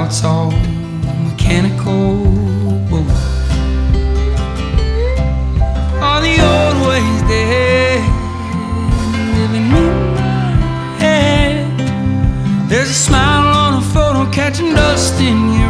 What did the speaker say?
it's all mechanical. Are the old ways dead, living in my head? There's a smile on a photo catching dust in your